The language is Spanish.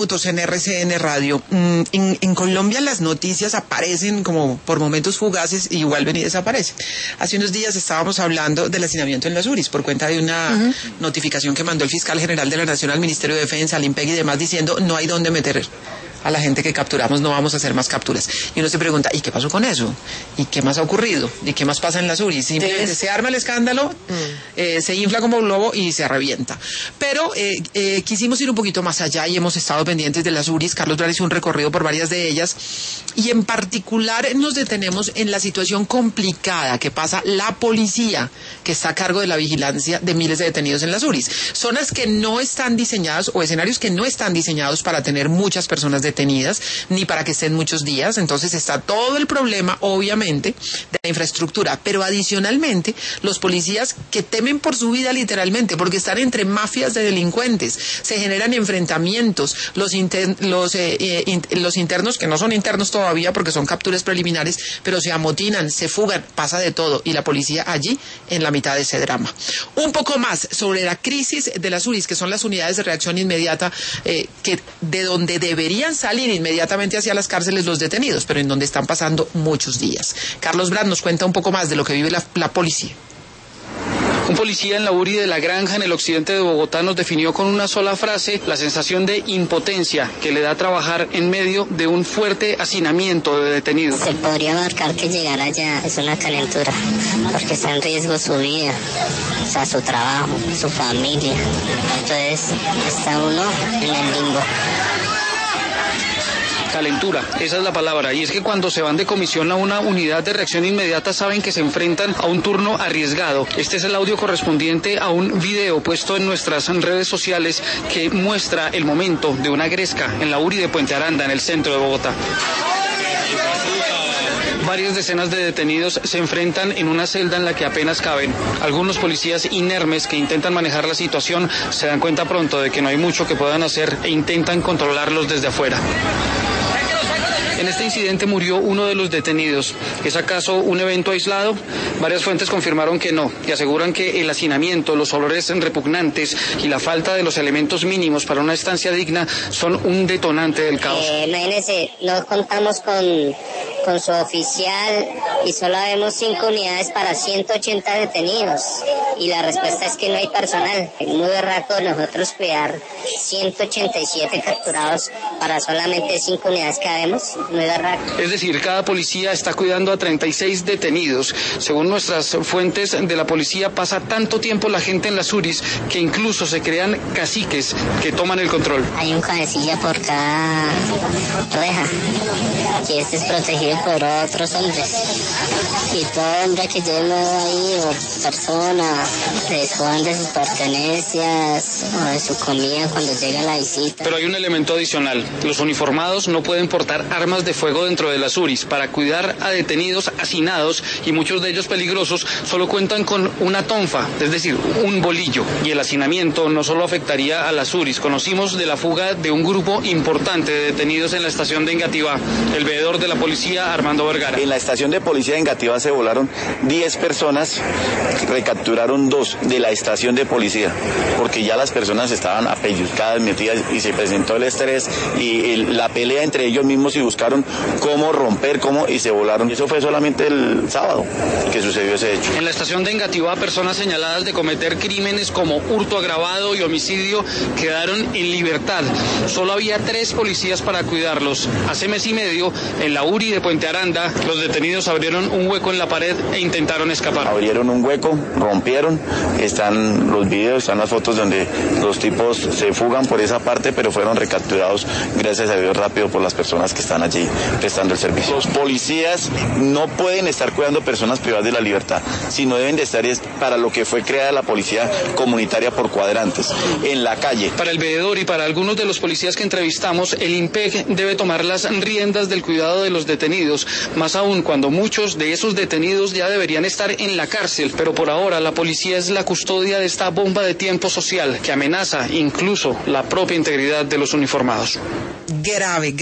En RCN Radio. En Colombia las noticias aparecen como por momentos fugaces y vuelven y desaparecen. Hace unos días estábamos hablando del hacinamiento en las URIs por cuenta de una notificación que mandó el fiscal general de la Nación al Ministerio de Defensa, al IMPEC y demás, diciendo no hay dónde meter a la gente que capturamos, no vamos a hacer más capturas. Y uno se pregunta, ¿y qué pasó con eso? ¿Y qué más ha ocurrido? ¿Y qué más pasa en las URIs? Simplemente se arma el escándalo, se infla como un globo y se revienta. Pero quisimos ir un poquito más allá y hemos estado pendientes de las URIs. Carlos Brar hizo un recorrido por varias de ellas y en particular nos detenemos en la situación complicada que pasa la policía, que está a cargo de la vigilancia de miles de detenidos en las URIs. Zonas que no están diseñadas o escenarios que no están diseñados para tener muchas personas detenidas, ni para que estén muchos días. Entonces está todo el problema, obviamente, de la infraestructura, pero adicionalmente los policías que temen por su vida literalmente, porque están entre mafias de delincuentes, se generan enfrentamientos, los internos que no son internos todavía porque son capturas preliminares, pero se amotinan, se fugan, pasa de todo, y la policía allí en la mitad de ese drama. Un poco más sobre la crisis de las URIs, que son las unidades de reacción inmediata, que de donde deberían salir inmediatamente hacia las cárceles los detenidos, pero en donde están pasando muchos días. Carlos Brand nos cuenta un poco más de lo que vive la policía. Un policía en la URI de La Granja, en el occidente de Bogotá, nos definió con una sola frase la sensación de impotencia que le da trabajar en medio de un fuerte hacinamiento de detenidos. Se podría marcar que llegar allá es una calentura, porque está en riesgo su vida, o sea, su trabajo, su familia. Entonces está uno en el limbo. Calentura, esa es la palabra, y es que cuando se van de comisión a una unidad de reacción inmediata saben que se enfrentan a un turno arriesgado. Este es el audio correspondiente a un video puesto en nuestras redes sociales que muestra el momento de una gresca en la URI de Puente Aranda, en el centro de Bogotá. Varias decenas de detenidos se enfrentan en una celda en la que apenas caben. Algunos policías inermes que intentan manejar la situación se dan cuenta pronto de que no hay mucho que puedan hacer e intentan controlarlos desde afuera. En este incidente murió uno de los detenidos. ¿Es acaso un evento aislado? Varias fuentes confirmaron que no, y aseguran que el hacinamiento, los olores repugnantes y la falta de los elementos mínimos para una estancia digna son un detonante del caos. Imagínense, no contamos con su oficial y solo vemos 5 unidades para 180 detenidos. Y la respuesta es que no hay personal. Es muy berraco nosotros cuidar 187 capturados para solamente 5 unidades que vemos. Muy berraco. Es decir, cada policía está cuidando a 36 detenidos. Según nuestras fuentes de la policía, pasa tanto tiempo la gente en las URIs que incluso se crean caciques que toman el control. Hay un cabecilla por cada reja, que este es protegido por otros hombres. Y todo hombre que lleve ahí, o persona, despojan de sus pertenencias o de su comida cuando llega la visita. Pero hay un elemento adicional. Los uniformados no pueden portar armas de fuego dentro de las URIs. Para cuidar a detenidos hacinados y muchos de ellos peligrosos, solo cuentan con una tonfa, es decir, un bolillo. Y el hacinamiento no solo afectaría a las URIs. Conocimos de la fuga de un grupo importante de detenidos en la estación de Engativá. El veedor de la policía, Armando Vergara. En la estación de policía de Engativá se volaron 10 personas, recapturaron 2 de la estación de policía, porque ya las personas estaban apellicadas, metidas, y se presentó el estrés y la pelea entre ellos mismos y buscaron cómo romper, y se volaron. Eso fue solamente el sábado que sucedió ese hecho. En la estación de Engativá, personas señaladas de cometer crímenes como hurto agravado y homicidio quedaron en libertad. Solo había 3 policías para cuidarlos. Hace mes y medio, en la URI de Puente Aranda, los detenidos abrieron un hueco en la pared e intentaron escapar. Abrieron un hueco, rompieron, están los videos, están las fotos donde los tipos se fugan por esa parte, pero fueron recapturados, gracias a Dios, rápido por las personas que están allí prestando el servicio. Los policías no pueden estar cuidando personas privadas de la libertad, sino deben de estar para lo que fue creada la policía comunitaria por cuadrantes, en la calle. Para el veedor y para algunos de los policías que entrevistamos, el IMPEC debe tomar las riendas del cuidado de los detenidos, más aún cuando muchos de esos detenidos ya deberían estar en la cárcel, pero por ahora la policía es la custodia de esta bomba de tiempo social que amenaza incluso la propia integridad de los uniformados. Grave.